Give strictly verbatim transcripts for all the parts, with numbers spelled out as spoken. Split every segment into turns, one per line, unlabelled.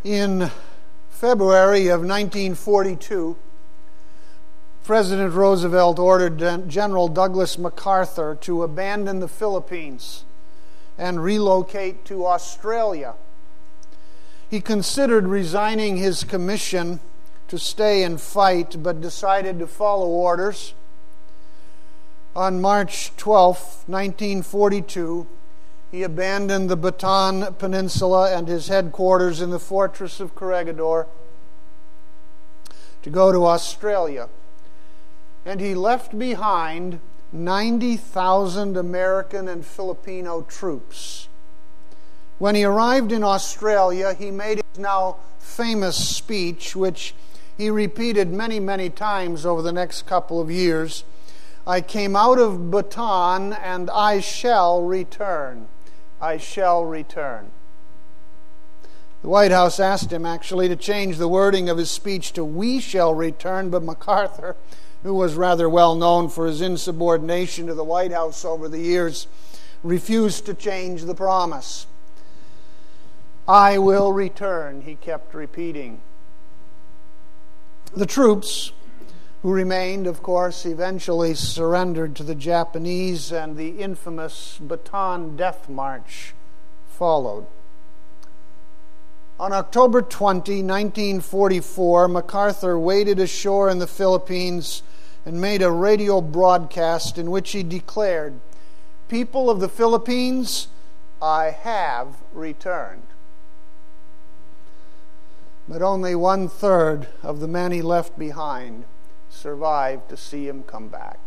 In February of nineteen forty-two, President Roosevelt ordered General Douglas MacArthur to abandon the Philippines and relocate to Australia. He considered resigning his commission to stay and fight, but decided to follow orders. On March twelfth, nineteen forty-two, he abandoned the Bataan Peninsula and his headquarters in the fortress of Corregidor to go to Australia. And he left behind ninety thousand American and Filipino troops. When he arrived in Australia, he made his now famous speech, which he repeated many, many times over the next couple of years. I came out of Bataan and I shall return. I shall return. The White House asked him actually to change the wording of his speech to we shall return, but MacArthur, who was rather well known for his insubordination to the White House over the years, refused to change the promise. I will return, he kept repeating. The troops who remained, of course, eventually surrendered to the Japanese, and the infamous Bataan Death March followed. On October twentieth, nineteen forty-four, MacArthur waded ashore in the Philippines and made a radio broadcast in which he declared, "People of the Philippines, I have returned." But only one-third of the men he left behind survived to see him come back.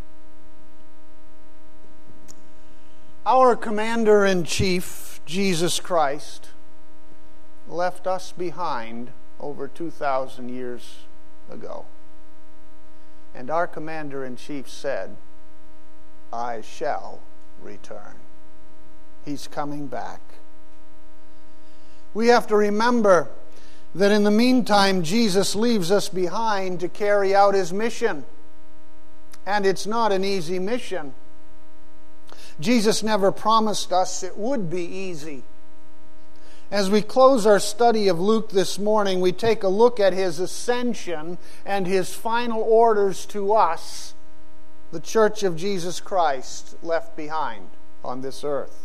Our Commander-in-Chief, Jesus Christ, left us behind over two thousand years ago. And our Commander-in-Chief said, I shall return. He's coming back. We have to remember that in the meantime, Jesus leaves us behind to carry out His mission. And it's not an easy mission. Jesus never promised us it would be easy. As we close our study of Luke this morning, we take a look at His ascension and His final orders to us, the Church of Jesus Christ, left behind on this earth.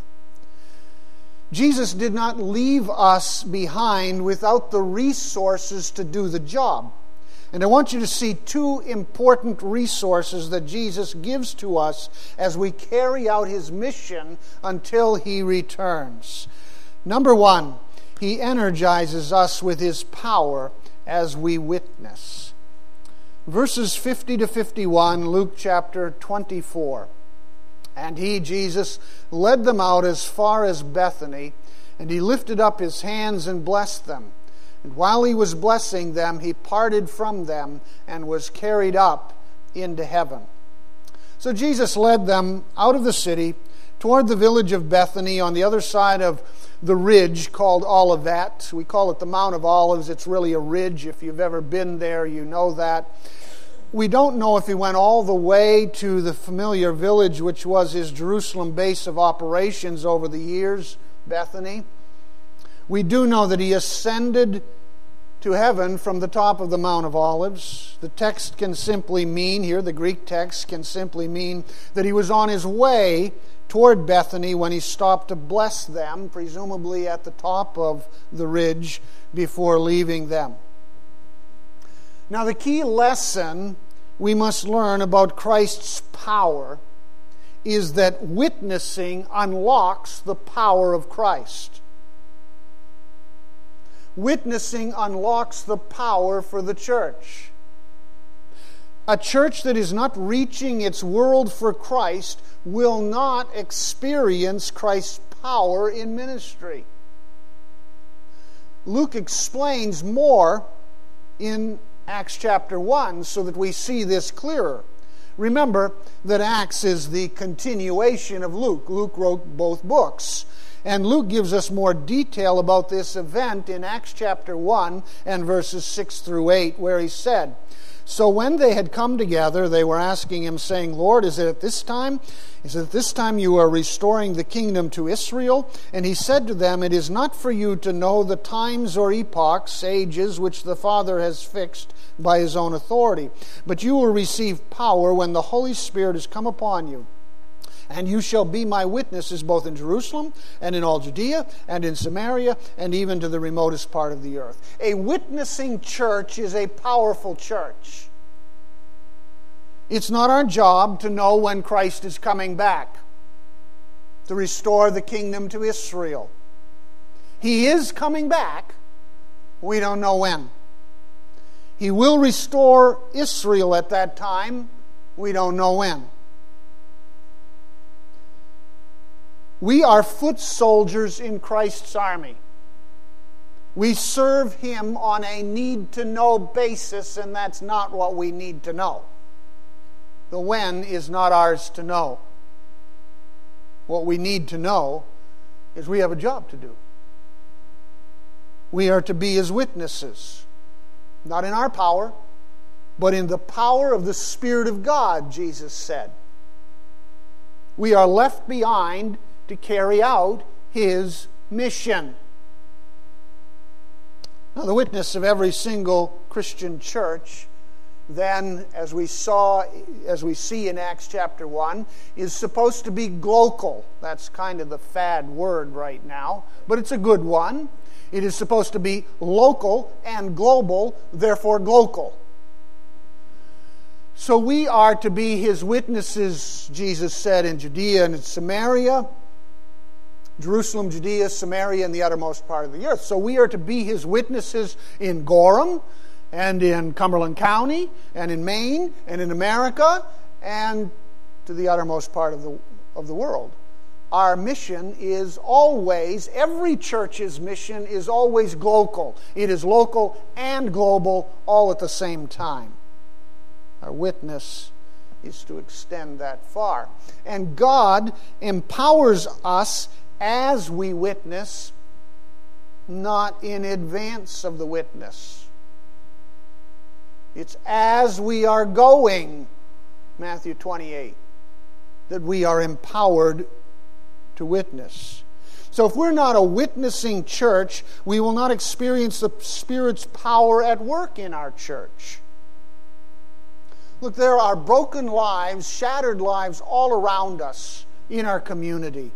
Jesus did not leave us behind without the resources to do the job. And I want you to see two important resources that Jesus gives to us as we carry out His mission until He returns. Number one, He energizes us with His power as we witness. Verses fifty to fifty-one, Luke chapter twenty-four. And He, Jesus, led them out as far as Bethany, and He lifted up His hands and blessed them. And while He was blessing them, He parted from them and was carried up into heaven. So Jesus led them out of the city toward the village of Bethany on the other side of the ridge called Olivet. We call it the Mount of Olives. It's really a ridge. If you've ever been there, you know that. We don't know if He went all the way to the familiar village, which was His Jerusalem base of operations over the years, Bethany. We do know that He ascended to heaven from the top of the Mount of Olives. The text can simply mean, here the Greek text can simply mean that He was on His way toward Bethany when He stopped to bless them, presumably at the top of the ridge, before leaving them. Now, the key lesson we must learn about Christ's power is that witnessing unlocks the power of Christ. Witnessing unlocks the power for the church. A church that is not reaching its world for Christ will not experience Christ's power in ministry. Luke explains more in Acts chapter one so that we see this clearer. Remember that Acts is the continuation of Luke. Luke wrote both books. And Luke gives us more detail about this event in Acts chapter one and verses six through eight, where he said, "So when they had come together, they were asking him, saying, 'Lord, is it at this time? Is it at this time you are restoring the kingdom to Israel?' And he said to them, 'It is not for you to know the times or epochs, ages, which the Father has fixed by his own authority. But you will receive power when the Holy Spirit has come upon you. And you shall be my witnesses both in Jerusalem and in all Judea and in Samaria and even to the remotest part of the earth.'" A witnessing church is a powerful church. It's not our job to know when Christ is coming back to restore the kingdom to Israel. He is coming back. We don't know when. He will restore Israel at that time. We don't know when. We are foot soldiers in Christ's army. We serve Him on a need-to-know basis, and that's not what we need to know. The when is not ours to know. What we need to know is we have a job to do. We are to be His witnesses, not in our power, but in the power of the Spirit of God, Jesus said. We are left behind to carry out His mission. Now, the witness of every single Christian church, then, as we saw, as we see in Acts chapter one, is supposed to be glocal. That's kind of the fad word right now, but it's a good one. It is supposed to be local and global, therefore glocal. So we are to be His witnesses, Jesus said, in Judea and in Samaria, Jerusalem, Judea, Samaria, and the uttermost part of the earth. So we are to be His witnesses in Gorham, and in Cumberland County, and in Maine, and in America, and to the uttermost part of the, of the world. Our mission is always, every church's mission is always global. It is local and global all at the same time. Our witness is to extend that far. And God empowers us as we witness, not in advance of the witness. It's as we are going, Matthew twenty-eight, that we are empowered to witness. So if we're not a witnessing church, we will not experience the Spirit's power at work in our church. Look, there are broken lives, shattered lives all around us in our community.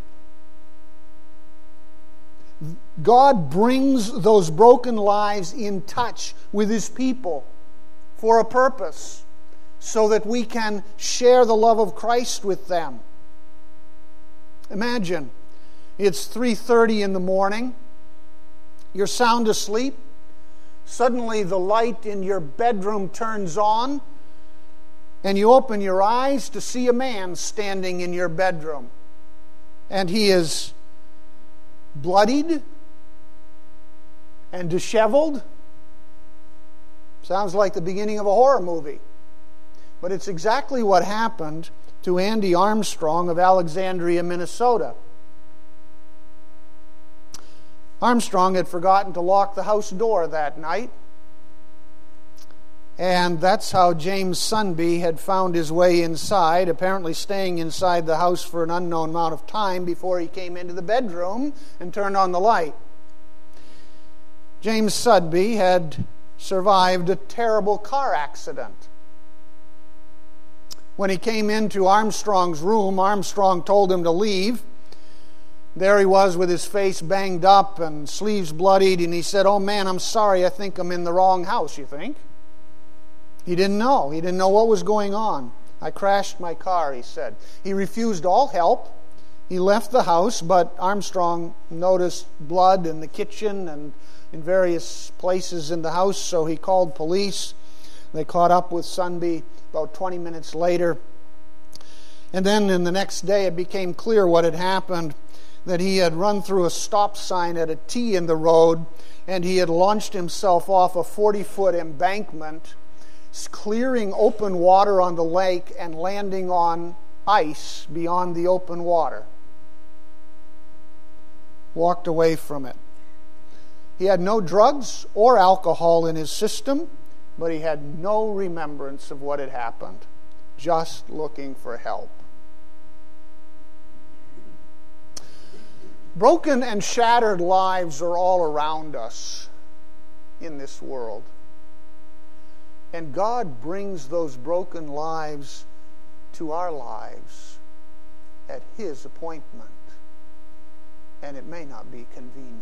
God brings those broken lives in touch with His people for a purpose, so that we can share the love of Christ with them. Imagine, it's three thirty in the morning, you're sound asleep, suddenly the light in your bedroom turns on, and you open your eyes to see a man standing in your bedroom. And he is bloodied and disheveled. Sounds like the beginning of a horror movie. But it's exactly what happened to Andy Armstrong of Alexandria, Minnesota. Armstrong had forgotten to lock the house door that night. And that's how James Sunby had found his way inside, apparently staying inside the house for an unknown amount of time before he came into the bedroom and turned on the light. James Sunby had survived a terrible car accident. When he came into Armstrong's room, Armstrong told him to leave. There he was with his face banged up and sleeves bloodied, and he said, "Oh man, I'm sorry, I think I'm in the wrong house, you think?" He didn't know. He didn't know what was going on. "I crashed my car," he said. He refused all help. He left the house, but Armstrong noticed blood in the kitchen and in various places in the house, so he called police. They caught up with Sunby about twenty minutes later. And then in the next day it became clear what had happened, that he had run through a stop sign at a T in the road, and he had launched himself off a forty-foot embankment, clearing open water on the lake and landing on ice beyond the open water. walked away from it. He had no drugs or alcohol in his system, but he had no remembrance of what had happened, just looking for help. Broken and shattered lives are all around us in this world. And God brings those broken lives to our lives at His appointment. And it may not be convenient.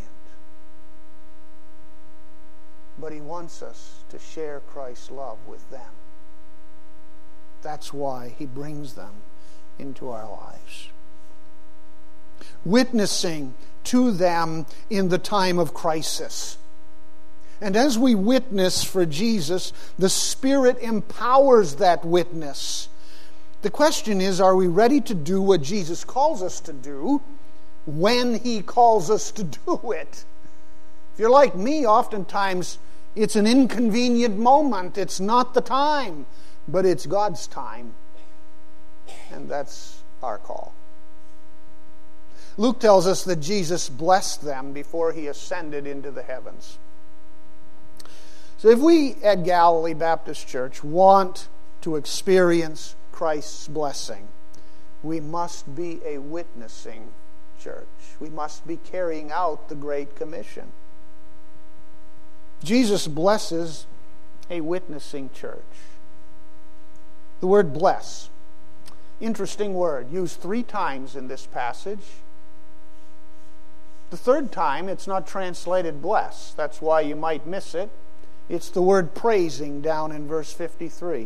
But He wants us to share Christ's love with them. That's why He brings them into our lives. Witnessing to them in the time of crisis. And as we witness for Jesus, the Spirit empowers that witness. The question is, are we ready to do what Jesus calls us to do when He calls us to do it? If you're like me, oftentimes it's an inconvenient moment. It's not the time, but it's God's time. And that's our call. Luke tells us that Jesus blessed them before He ascended into the heavens. So if we at Galilee Baptist Church want to experience Christ's blessing, we must be a witnessing church. We must be carrying out the Great Commission. Jesus blesses a witnessing church. The word bless, interesting word, used three times in this passage. The third time, it's not translated bless. That's why you might miss it. It's the word praising down in verse fifty-three.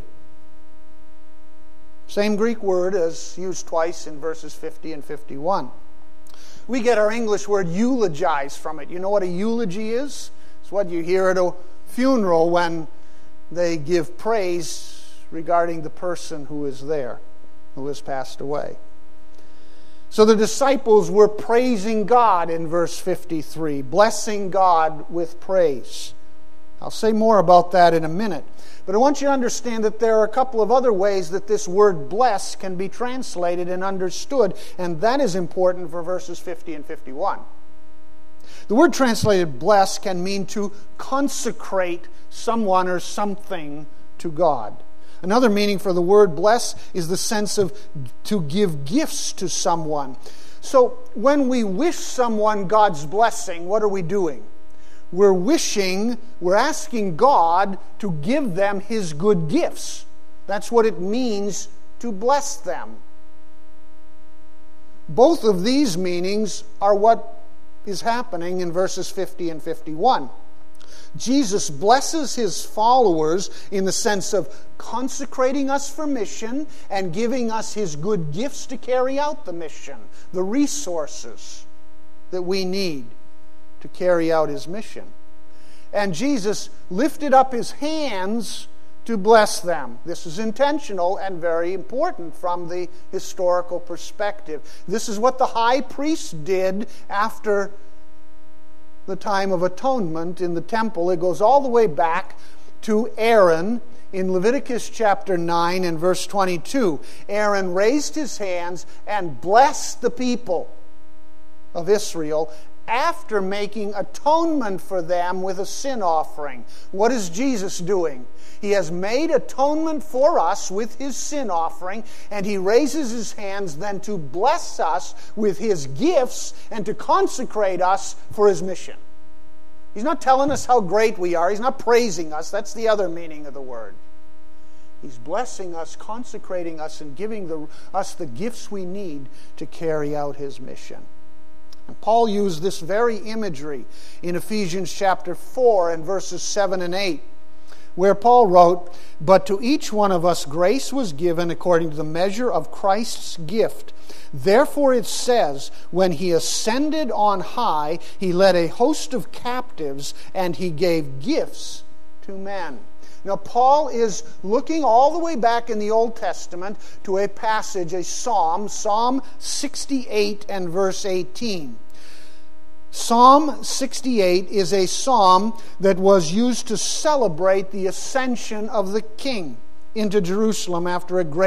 Same Greek word as used twice in verses fifty and fifty-one. We get our English word eulogize from it. You know what a eulogy is? It's what you hear at a funeral when they give praise regarding the person who is there, who has passed away. So the disciples were praising God in verse fifty-three, blessing God with praise. I'll say more about that in a minute. But I want you to understand that there are a couple of other ways that this word bless can be translated and understood, and that is important for verses fifty and fifty-one. The word translated bless can mean to consecrate someone or something to God. Another meaning for the word bless is the sense of to give gifts to someone. So when we wish someone God's blessing, what are we doing? We're wishing, we're asking God to give them His good gifts. That's what it means to bless them. Both of these meanings are what is happening in verses fifty and fifty-one. Jesus blesses His followers in the sense of consecrating us for mission and giving us His good gifts to carry out the mission, the resources that we need to carry out His mission. And Jesus lifted up His hands to bless them. This is intentional and very important from the historical perspective. This is what the high priest did after the time of atonement in the temple. It goes all the way back to Aaron in Leviticus chapter nine and verse twenty-two. Aaron raised his hands and blessed the people of Israel after making atonement for them with a sin offering. What is Jesus doing? He has made atonement for us with His sin offering, and He raises His hands then to bless us with His gifts and to consecrate us for His mission. He's not telling us how great we are. He's not praising us. That's the other meaning of the word. He's blessing us, consecrating us, and giving the, us the gifts we need to carry out His mission. And Paul used this very imagery in Ephesians chapter four and verses seven and eight, where Paul wrote, "But to each one of us grace was given according to the measure of Christ's gift. Therefore it says, when He ascended on high, He led a host of captives, and He gave gifts to men." Now Paul is looking all the way back in the Old Testament to a passage, a psalm, Psalm sixty-eight and verse eighteen. Psalm sixty-eight is a psalm that was used to celebrate the ascension of the King into Jerusalem after a great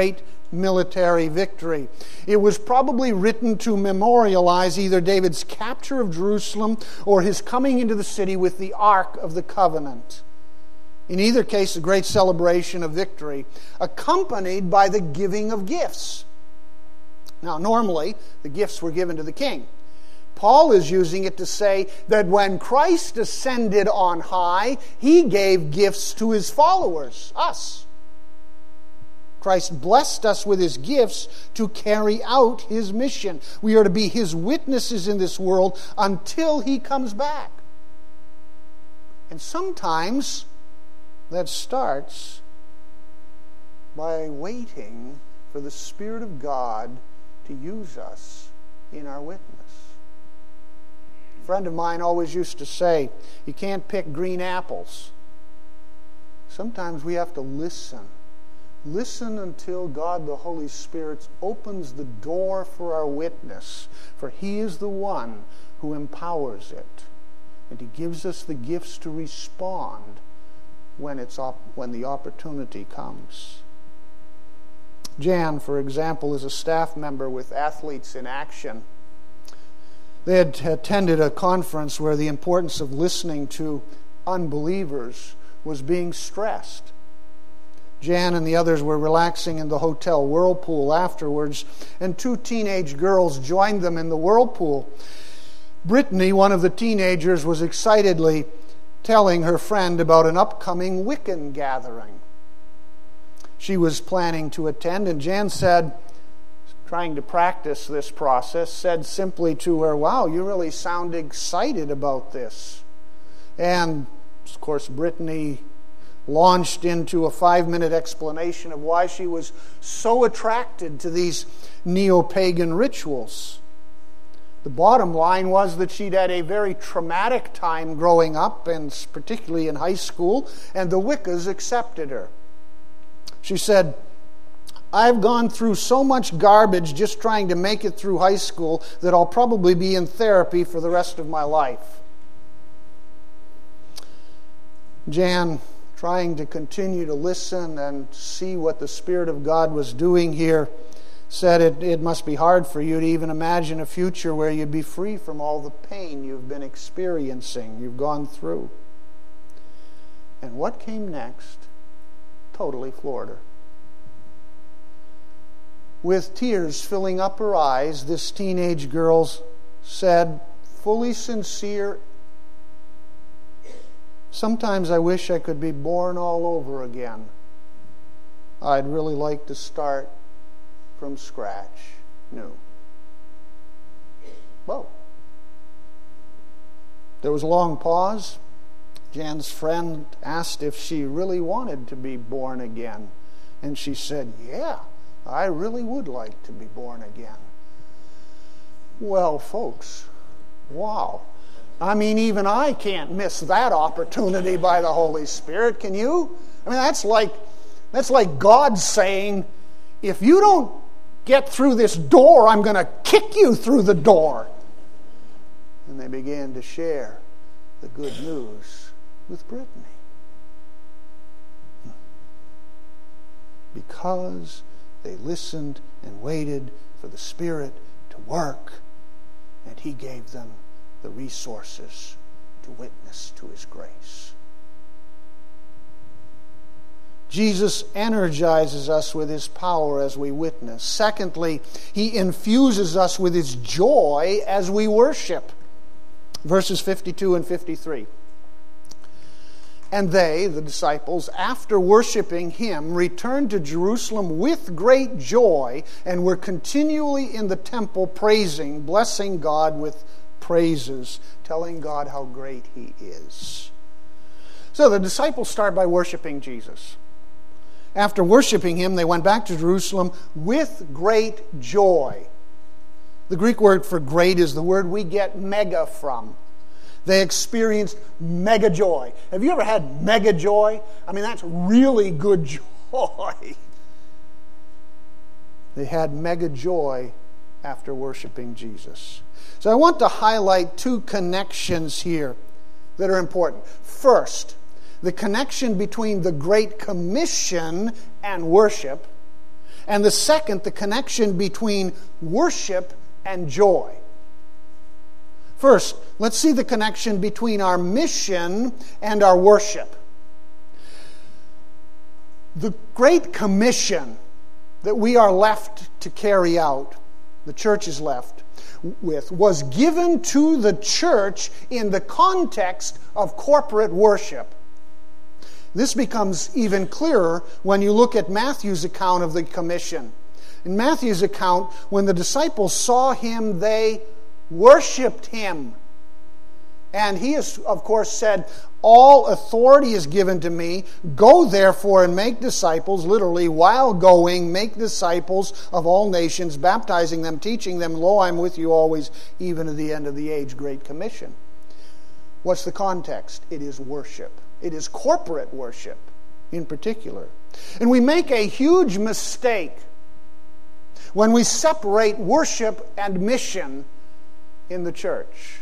military victory. It was probably written to memorialize either David's capture of Jerusalem or his coming into the city with the Ark of the Covenant. In either case, a great celebration of victory, accompanied by the giving of gifts. Now, normally, the gifts were given to the king. Paul is using it to say that when Christ ascended on high, he gave gifts to his followers, us. Christ blessed us with his gifts to carry out his mission. We are to be his witnesses in this world until he comes back. And sometimes that starts by waiting for the Spirit of God to use us in our witness. A friend of mine always used to say, you can't pick green apples. Sometimes we have to listen. Listen until God the Holy Spirit opens the door for our witness, for he is the one who empowers it. And he gives us the gifts to respond when it's op- when the opportunity comes. Jan, for example, is a staff member with Athletes in Action. They had attended a conference where the importance of listening to unbelievers was being stressed. Jan and the others were relaxing in the hotel whirlpool afterwards, and two teenage girls joined them in the whirlpool. Brittany, one of the teenagers, was excitedly telling her friend about an upcoming Wiccan gathering she was planning to attend, and Jan said, trying to practice this process, said simply to her, wow, you really sound excited about this. And, of course, Brittany launched into a five-minute explanation of why she was so attracted to these neo-pagan rituals. The bottom line was that she'd had a very traumatic time growing up, and particularly in high school, and the Wiccas accepted her. She said, I've gone through so much garbage just trying to make it through high school that I'll probably be in therapy for the rest of my life. Jan, trying to continue to listen and see what the Spirit of God was doing here, said it, it must be hard for you to even imagine a future where you'd be free from all the pain you've been experiencing, you've gone through. And what came next totally floored her. With tears filling up her eyes, this teenage girl said, fully sincere, sometimes I wish I could be born all over again. I'd really like to start from scratch, new. Whoa. There was a long pause. Jan's friend asked if she really wanted to be born again. And she said, yeah, I really would like to be born again. Well, folks, wow. I mean, even I can't miss that opportunity by the Holy Spirit. Can you? I mean, that's like that's like God saying, if you don't get through this door, I'm going to kick you through the door. And they began to share the good news with Brittany. Because they listened and waited for the Spirit to work, and He gave them the resources to witness to His grace. Jesus energizes us with His power as we witness. Secondly, He infuses us with His joy as we worship. Verses fifty-two and fifty-three. And they, the disciples, after worshiping Him, returned to Jerusalem with great joy and were continually in the temple praising, blessing God with praises, telling God how great He is. So the disciples start by worshiping Jesus. After worshiping Him, they went back to Jerusalem with great joy. The Greek word for great is the word we get mega from. They experienced mega joy. Have you ever had mega joy? I mean, that's really good joy. They had mega joy after worshiping Jesus. So I want to highlight two connections here that are important. First, the connection between the Great Commission and worship, And the second, the connection between worship and joy. First, let's see the connection between our mission and our worship. The Great Commission that we are left to carry out, the church is left with, was given to the church in the context of corporate worship. This becomes even clearer when you look at Matthew's account of the commission. In Matthew's account, when the disciples saw him, they worshipped him. And he has, of course, said, all authority is given to me. Go therefore and make disciples, literally, while going, make disciples of all nations, baptizing them, teaching them, lo, I'm with you always, even to the end of the age. Great Commission. What's the context? It is worship. It is corporate worship in particular. And we make a huge mistake when we separate worship and mission in the church.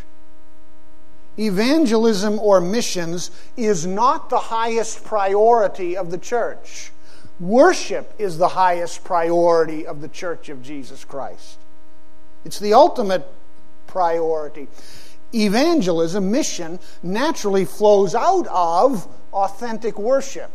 Evangelism or missions is not the highest priority of the church. Worship is the highest priority of the Church of Jesus Christ. It's the ultimate priority. Evangelism, mission, naturally flows out of authentic worship.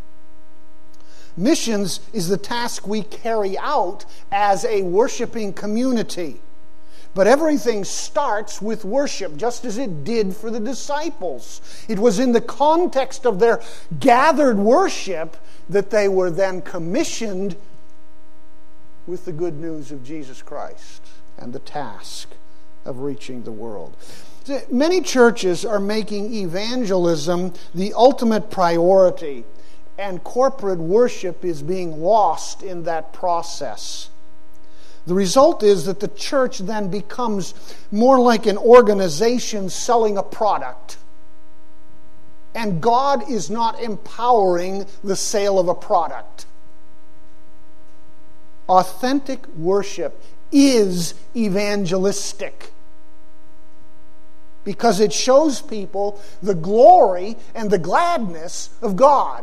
Missions is the task we carry out as a worshiping community. But everything starts with worship, just as it did for the disciples. It was in the context of their gathered worship that they were then commissioned with the good news of Jesus Christ and the task of reaching the world. Many churches are making evangelism the ultimate priority, and corporate worship is being lost in that process. The result is that the church then becomes more like an organization selling a product. And God is not empowering the sale of a product. Authentic worship is evangelistic, because it shows people the glory and the gladness of God.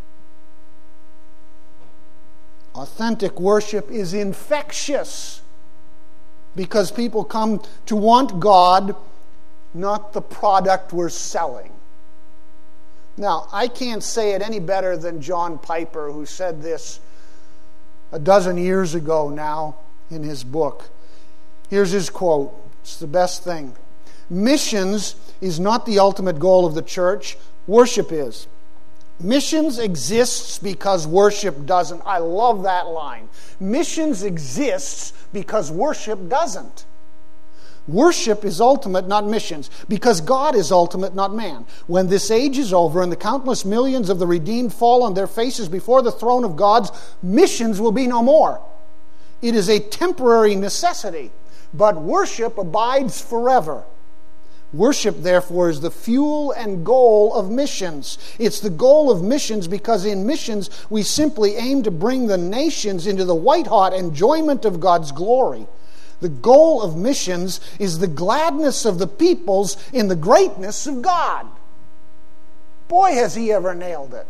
Authentic worship is infectious, because people come to want God, not the product we're selling. Now, I can't say it any better than John Piper, who said this a dozen years ago now in his book. Here's his quote. It's the best thing. Missions is not the ultimate goal of the church. Worship is. Missions exists because worship doesn't. I love that line. Missions exists because worship doesn't. Worship is ultimate, not missions, because God is ultimate, not man. When this age is over and the countless millions of the redeemed fall on their faces before the throne of God, missions will be no more. It is a temporary necessity, but worship abides forever. Worship, therefore, is the fuel and goal of missions. It's the goal of missions because in missions we simply aim to bring the nations into the white-hot enjoyment of God's glory. The goal of missions is the gladness of the peoples in the greatness of God. Boy, has he ever nailed it.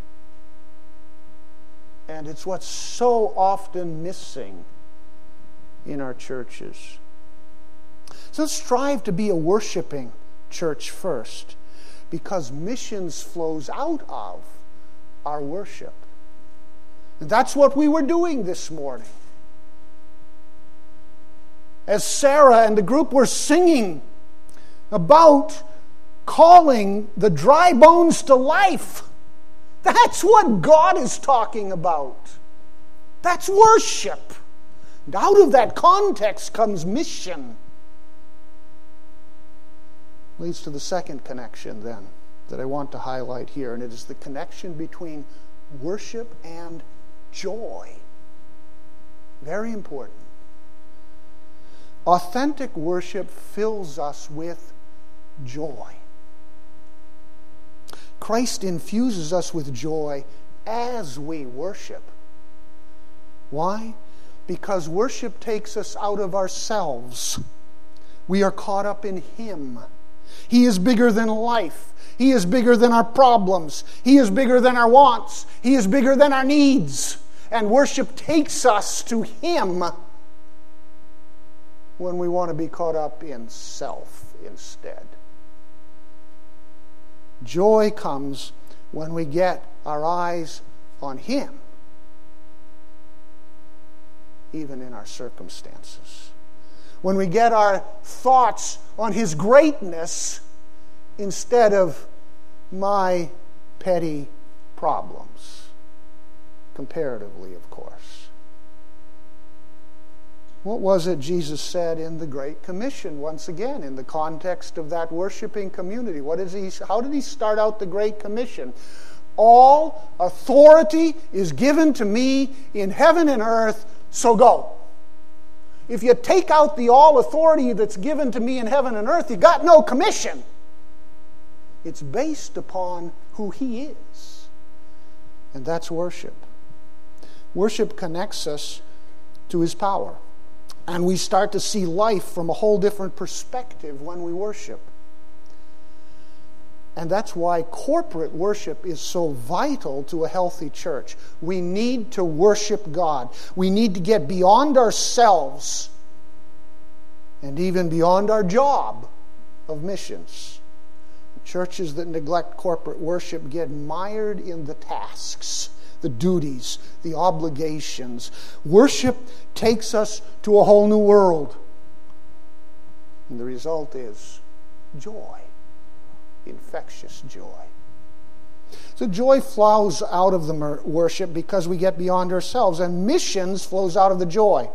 And it's what's so often missing in our churches. So let's strive to be a worshiping church first, because missions flows out of our worship. And that's what we were doing this morning. As Sarah and the group were singing about calling the dry bones to life, that's what God is talking about. That's worship. And out of that context comes mission. Leads to the second connection then that I want to highlight here, and it is the connection between worship and joy. Very important. Authentic worship fills us with joy. Christ infuses us with joy as we worship. Why? Because worship takes us out of ourselves. We are caught up in Him. He is bigger than life. He is bigger than our problems. He is bigger than our wants. He is bigger than our needs. And worship takes us to Him when we want to be caught up in self instead. Joy comes when we get our eyes on Him, even in our circumstances. When we get our thoughts on His greatness instead of my petty problems, comparatively, of course. What was it Jesus said in the Great Commission, once again, in the context of that worshiping community? What is he? How did He start out the Great Commission? All authority is given to me in heaven and earth, so go. If you take out the all authority that's given to me in heaven and earth, you got no commission. It's based upon who He is. And that's worship. Worship connects us to His power. And we start to see life from a whole different perspective when we worship. And that's why corporate worship is so vital to a healthy church. We need to worship God. We need to get beyond ourselves and even beyond our job of missions. Churches that neglect corporate worship get mired in the tasks, the duties, the obligations. Worship takes us to a whole new world. And the result is joy, infectious joy. So joy flows out of the worship because we get beyond ourselves, and missions flows out of the joy.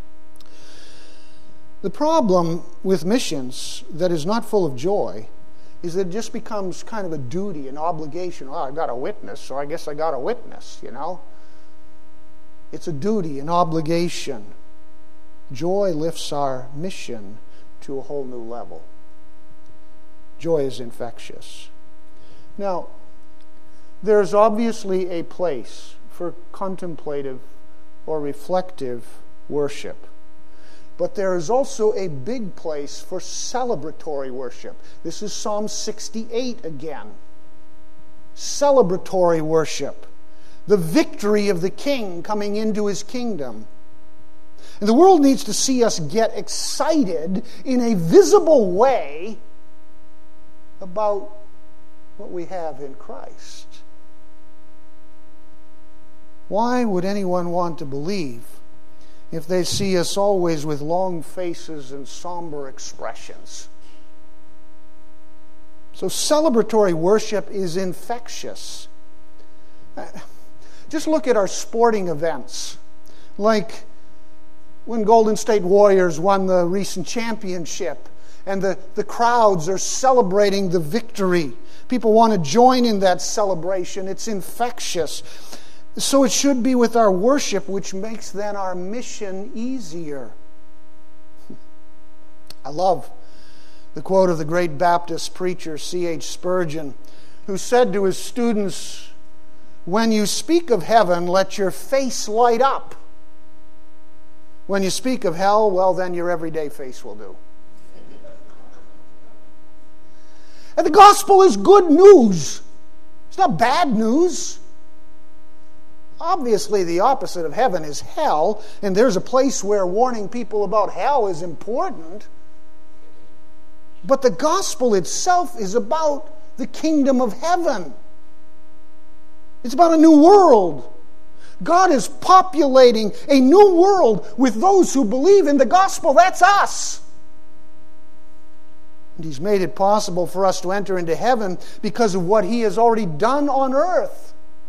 The problem with missions that is not full of joy is that it just becomes kind of a duty, an obligation. Oh, I got a witness, so I guess I got a witness, you know. It's a duty, an obligation. Joy lifts our mission to a whole new level. Joy is infectious. Now, there's obviously a place for contemplative or reflective worship. But there is also a big place for celebratory worship. This is Psalm sixty-eight again. Celebratory worship. The victory of the King coming into His kingdom. And the world needs to see us get excited in a visible way about what we have in Christ. Why would anyone want to believe if they see us always with long faces and somber expressions? So celebratory worship is infectious. Just look at our sporting events. Like when Golden State Warriors won the recent championship and the, the crowds are celebrating the victory. People want to join in that celebration. It's infectious. So it should be with our worship, which makes then our mission easier. I love the quote of the great Baptist preacher C H Spurgeon, who said to his students, "When you speak of heaven, let your face light up. When you speak of hell, well, then your everyday face will do." And the gospel is good news. It's not bad news. Obviously, the opposite of heaven is hell, and there's a place where warning people about hell is important. But the gospel itself is about the kingdom of heaven. It's about a new world. God is populating a new world with those who believe in the gospel. That's us. And He's made it possible for us to enter into heaven because of what He has already done on earth.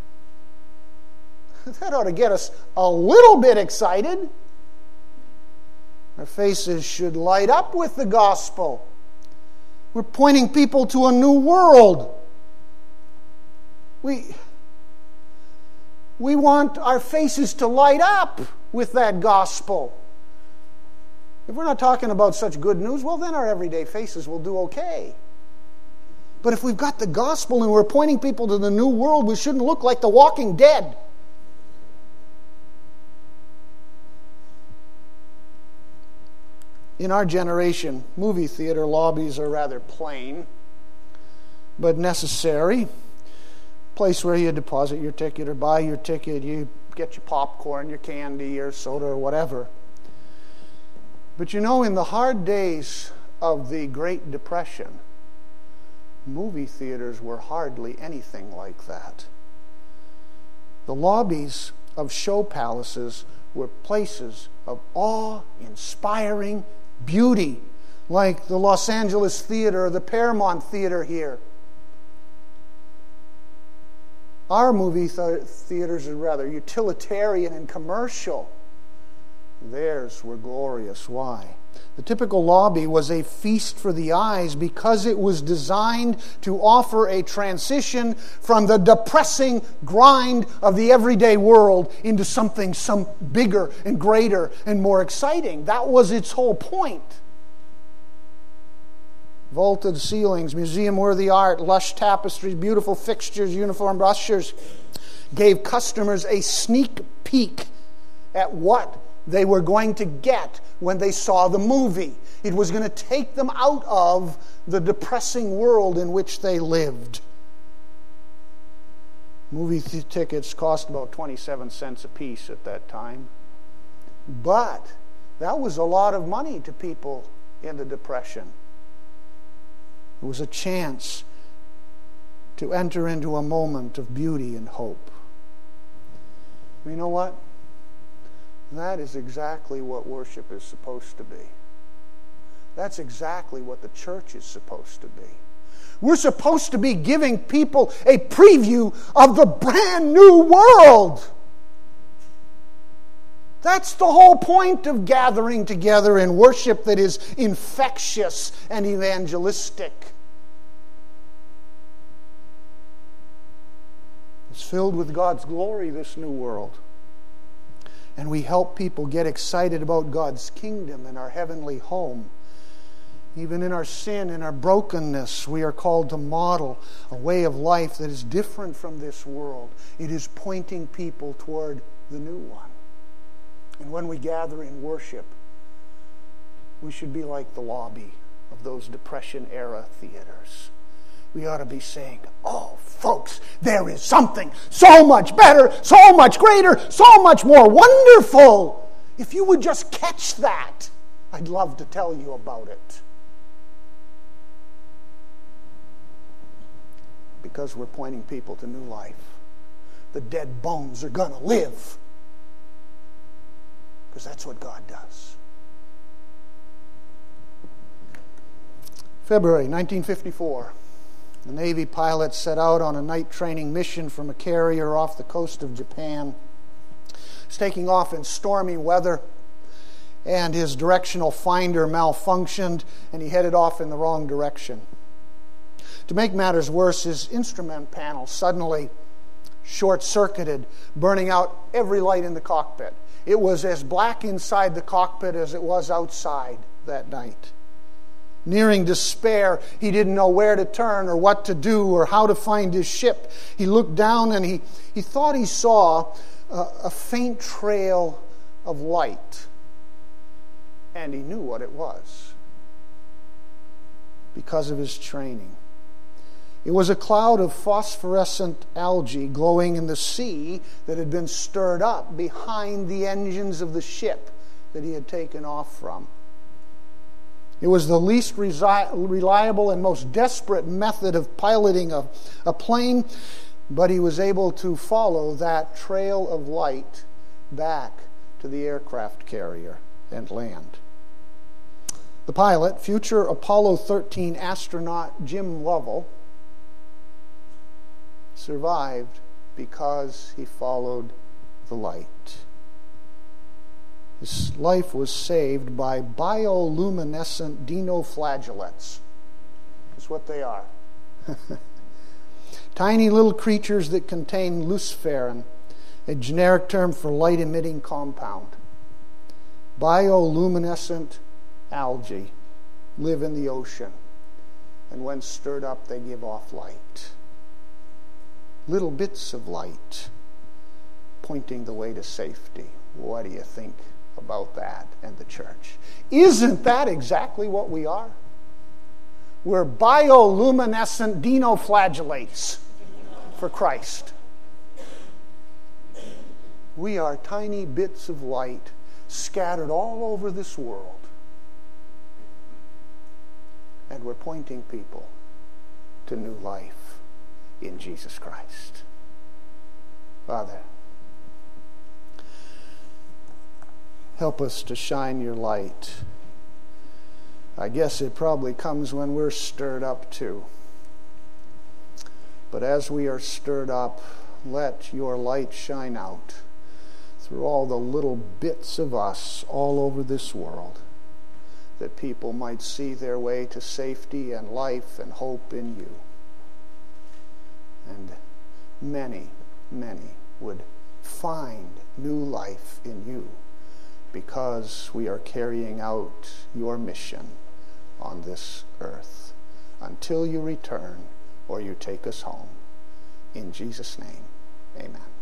That ought to get us a little bit excited. Our faces should light up with the gospel. We're pointing people to a new world. We, we want our faces to light up with that gospel. If we're not talking about such good news, well, then our everyday faces will do okay. But if we've got the gospel and we're pointing people to the new world, we shouldn't look like the Walking Dead. In our generation, movie theater lobbies are rather plain, but necessary. Place where you deposit your ticket or buy your ticket. You get your popcorn, your candy, your soda, or whatever. But you know, in the hard days of the Great Depression, movie theaters were hardly anything like that. The lobbies of show palaces were places of awe-inspiring beauty, like the Los Angeles Theater or the Paramount Theater here. Our movie th- theaters are rather utilitarian and commercial. Theirs were glorious. Why? The typical lobby was a feast for the eyes because it was designed to offer a transition from the depressing grind of the everyday world into something some bigger and greater and more exciting. That was its whole point. Vaulted ceilings, museum-worthy art, lush tapestries, beautiful fixtures, uniformed ushers gave customers a sneak peek at what they were going to get when they saw the movie. It was going to take them out of the depressing world in which they lived. Movie th- tickets cost about twenty-seven cents a piece at that time. But that was a lot of money to people in the Depression. It was a chance to enter into a moment of beauty and hope. You know what? That is exactly what worship is supposed to be. That's exactly what the church is supposed to be. We're supposed to be giving people a preview of the brand new world. That's the whole point of gathering together in worship that is infectious and evangelistic. It's filled with God's glory, this new world. And we help people get excited about God's kingdom and our heavenly home. Even in our sin and our brokenness, we are called to model a way of life that is different from this world. It is pointing people toward the new one. And when we gather in worship, we should be like the lobby of those Depression-era theaters. We ought to be saying, oh, folks, there is something so much better, so much greater, so much more wonderful. If you would just catch that, I'd love to tell you about it. Because we're pointing people to new life. The dead bones are going to live. Because that's what God does. February nineteen fifty-four. The Navy pilot set out on a night training mission from a carrier off the coast of Japan. He's taking off in stormy weather, and his directional finder malfunctioned, and he headed off in the wrong direction. To make matters worse, his instrument panel suddenly short-circuited, burning out every light in the cockpit. It was as black inside the cockpit as it was outside that night. Nearing despair, he didn't know where to turn or what to do or how to find his ship. He looked down and he, he thought he saw a, a faint trail of light. And he knew what it was because of his training. It was a cloud of phosphorescent algae glowing in the sea that had been stirred up behind the engines of the ship that he had taken off from. It was the least resi- reliable and most desperate method of piloting a, a plane, but he was able to follow that trail of light back to the aircraft carrier and land. The pilot, future Apollo thirteen astronaut Jim Lovell, survived because he followed the light. His life was saved by bioluminescent dinoflagellates. That's what they are. Tiny little creatures that contain luciferin, a generic term for light-emitting compound. Bioluminescent algae live in the ocean, and when stirred up, they give off light. Little bits of light pointing the way to safety. What do you think about that and the church? Isn't that exactly what we are? We're bioluminescent dinoflagellates for Christ. We are tiny bits of light scattered all over this world. And we're pointing people to new life in Jesus Christ. Father, help us to shine your light. I guess it probably comes when we're stirred up too. But as we are stirred up, let your light shine out through all the little bits of us all over this world, that people might see their way to safety and life and hope in you. And many, many would find new life in you because we are carrying out your mission on this earth until you return or you take us home. In Jesus' name, amen.